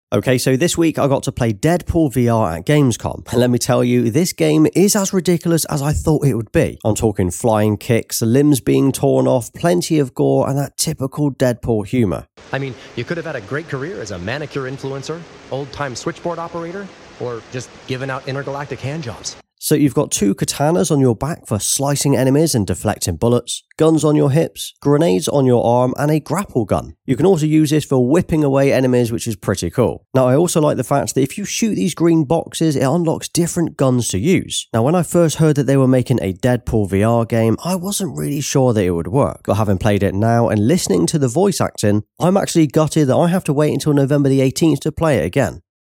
Okay, so this week I got to play Deadpool VR at Gamescom, and let me tell you, this game is as ridiculous as I thought it would be. I'm talking flying kicks, limbs being torn off, plenty of gore, and that typical Deadpool humour. I mean, you could have had a great career as a manicure influencer, old-time switchboard operator, or just giving out intergalactic handjobs. So you've got 2 katanas on your back for slicing enemies and deflecting bullets, guns on your hips, grenades on your arm, and a grapple gun. You can also use this for whipping away enemies, which is pretty cool. Now, I also like the fact that if you shoot these green boxes, it unlocks different guns to use. Now, when I first heard that they were making a Deadpool VR game, I wasn't really sure that it would work. But having played it now and listening to the voice acting, I'm actually gutted that I have to wait until November the 18th to play it again.